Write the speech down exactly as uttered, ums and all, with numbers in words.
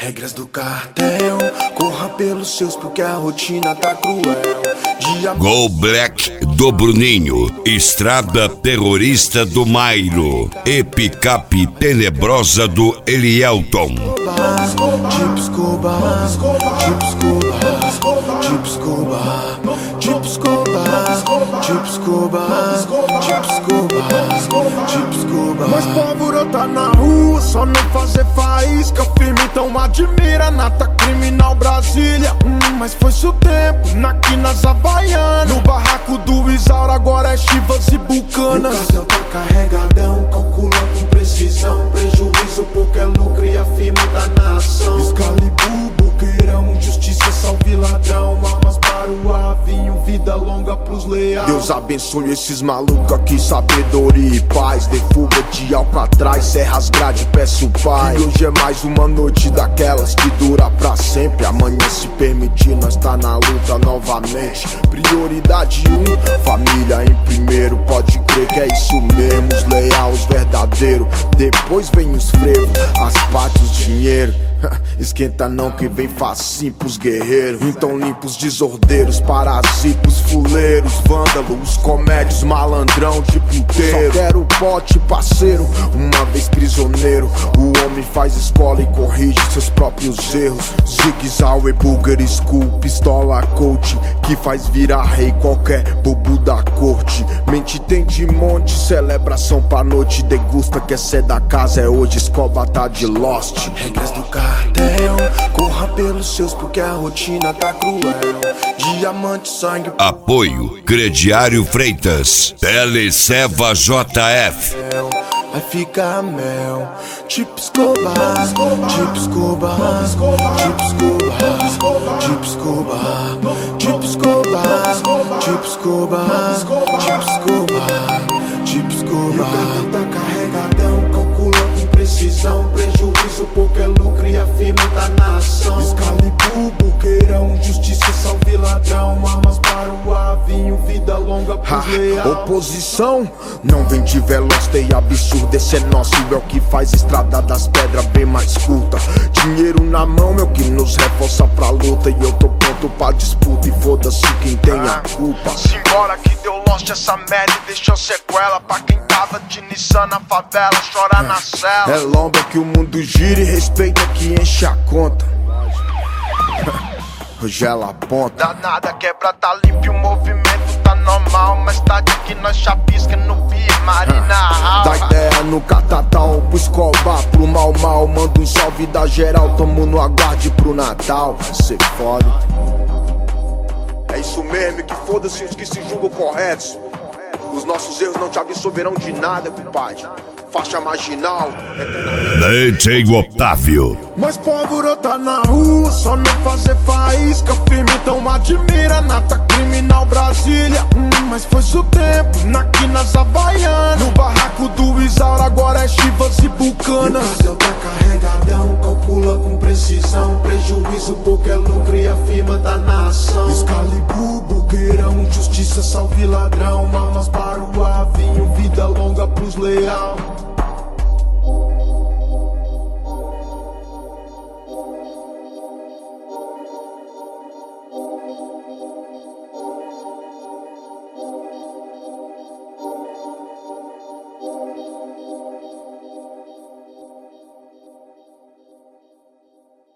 Regras do cartel, corra pelos seus porque a rotina tá cruel. Dia... Go Black do Bruninho, Estrada Terrorista do Mairo e Picape Tenebrosa do Elielton. Jeep Scuba, Jeep Scuba, Jeep Scuba, Jeep Scuba, Jeep Scuba, Jeep Scuba, Jeep Scuba. Mas pólvora tá na rua, só não fazer faísca firme, então admira nata criminal Brasília. Hum, mas foi seu tempo, na quinas Havaianas. No barraco do Isauro agora é Chivas e Bucanas. O cartel tá carregadão, calcula com precisão. Prejuízo porque é lucro e a firma da nação. Excalibur, boqueirão, justiça salve ladrão. Armas para o avinho, vida longa pros leais. Deus abençoe esses malucos aqui, sabedoria e paz. De fuga de Alcatraz, serras grade, peço pai. E hoje é mais uma noite daquelas que dura pra sempre. Amanhã se permitir, nós tá na luta novamente. Prioridade um, família em primeiro. Pode crer que é isso mesmo, os leal, os verdadeiros. Depois vem os frevos, as partes, o dinheiro. Esquenta não que vem facinho pros guerreiros. Então limpa os desordeiros, parasitas, fuleiros, vândalos, os comédios, malandrão de puteiro. Só quero o pote, parceiro, uma vez prisioneiro. O homem faz escola e corrige seus próprios erros. Zig Zauer, Bulgar School, pistola coach, que faz virar rei qualquer bobo da corte. Mente tem de monte, celebração pra noite. Degusta, quer ser da casa, é hoje, escoba tá de Lost. Regras do cartel, corra pelos seus porque a rotina tá cruel. Diamante, sangue. Apoio Crediário Freitas, Teleceva J F. Vai ficar mel. Jeep Scuba, Jeep Scuba, Jeep Scuba, Jeep Scuba, Jeep Scuba, Jeep Scuba, Jeep Scuba, Jeep Scuba. E o cartão tá carregadão, calcula com precisão. Prejuízo porque é lucro e a firma da nação. Excalibur, boqueirão, justiça salve ladrão. Armas para o avinho, vida longa pros leal. Oposição não vem de veloz, tem absurdo. Esse é nosso, é o que faz estrada das pedras bem mais curta. Dinheiro na mão é o que nos reforça pra luta. E eu tô pronto pra disputa e foda-se quem tem a culpa. Simbora que deu lost essa merda e deixou sequela. Pra quem tava de Nissan na favela, chora na cela. É lomba que o mundo gira e respeita que enche a conta. Gela a ponta. Danada quebra, tá limpo, o movimento tá normal. Mas tá de que nós chapisca no Via Marina. Da ideia no catatal, pro escobar, pro mal mal. Manda um salve da geral, tamo no aguarde pro Natal. Cê foda. É isso mesmo, que foda-se os que se julgam corretos. Os nossos erros não te absolverão de nada, compadre. Faixa marginal. D J Otávio. Mas pólvora tá na rua, só não fazer faísca firme, então admira nata criminal Brasília. Hum, mas foi seu tempo, na quinas Havaianas. No barraco do Isauro agora é Chivas e Bucanas. E o cartel tá carregadão, calcula com precisão. Prejuízo porque é lucro e a firma da nação. Excalibur, boqueirão, justiça salve ladrão. Armas para o avinho, vida longa pros leal.